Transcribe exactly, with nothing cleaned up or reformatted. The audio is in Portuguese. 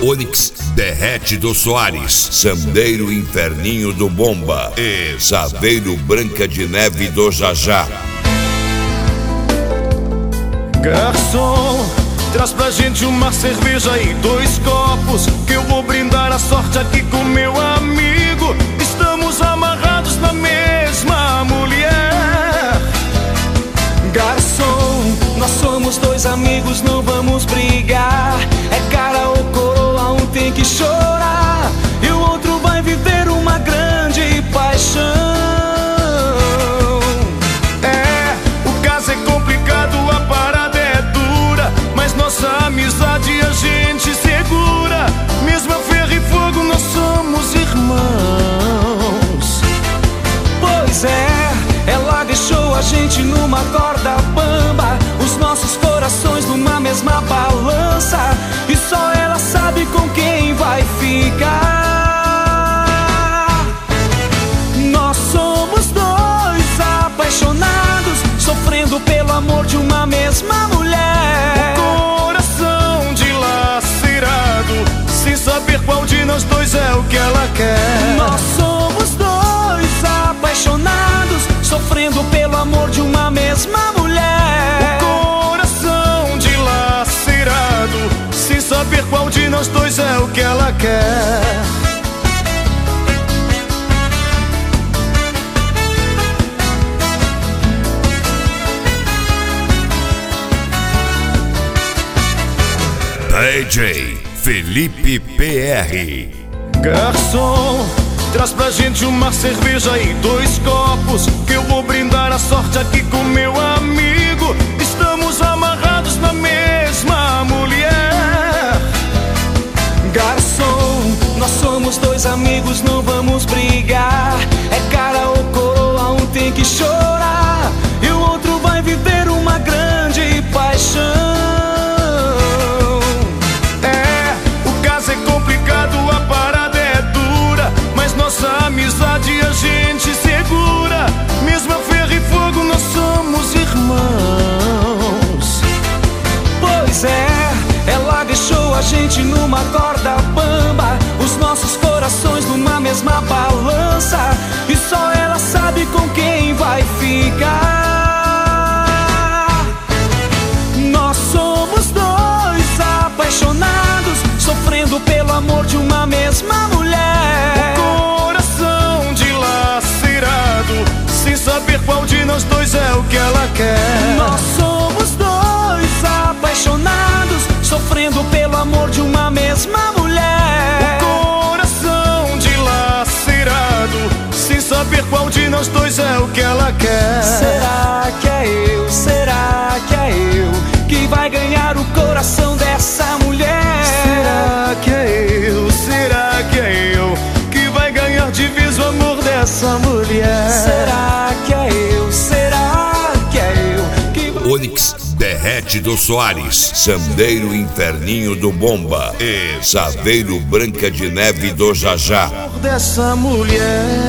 Onix Derrete do Soares, Sandeiro Inferninho do Bomba e Saveiro Branca de Neve do Jajá. Garçom, traz pra gente uma cerveja e dois copos, que eu vou brindar a sorte aqui com meu amigo. Estamos amarrados na mesma mulher. Garçom, nós somos dois amigos, não vamos brigar. É cara ou coroa, um tem que chorar e o outro vai viver uma grande paixão. É, o caso é complicado, a parada é dura, mas nossa amizade a gente segura. Mesmo a ferro e fogo, nós somos irmãos. Pois é, ela deixou a gente numa corda bamba, os nossos corações numa mesma balança, e só ela sabe com quem vai ficar. Nós somos dois apaixonados, sofrendo pelo amor de uma mesma mulher. O coração dilacerado, sem saber qual de nós dois é o que ela quer. Nós somos dois apaixonados, sofrendo pelo amor de uma mesma mulher. O coração dilacerado, sem saber qual de nós dois é o que ela quer. D J Felipe P R. Garçom, traz pra gente uma cerveja e dois copos, que eu vou brindar a sorte aqui com meu amigo. Estamos amarrados na mesma mulher. Garçom, nós somos dois amigos, não vamos brigar. É cara ou coroa, um tem que chorar e o outro vai viver uma grande paixão. É, o caso é complicado, a parada é dura, mas nossa amizade a gente segura. Mesmo a ferro e fogo, nós somos irmãos. Pois é, ela deixou a gente numa corda bamba, os nossos corações numa mesma balança, e só ela sabe com quem vai ficar. Nós somos dois apaixonados, sofrendo pelo amor de uma mesma mulher. O coração dilacerado, sem saber qual de nós dois é o que ela quer. Nós somos dois apaixonados, sofrendo pelo amor de uma mesma mulher. O coração dilacerado, sem saber qual de nós dois é o que ela quer. Será que é eu, será que é eu que vai ganhar o coração dessa mulher? Será que é eu, será que é eu que vai ganhar de vez o amor dessa mulher? Será que é eu, será que é eu que vai... Onix Derrete do Soares, Sandeiro Inferninho do Bomba e Saveiro Branca de Neve do Jajá. Dessa mulher.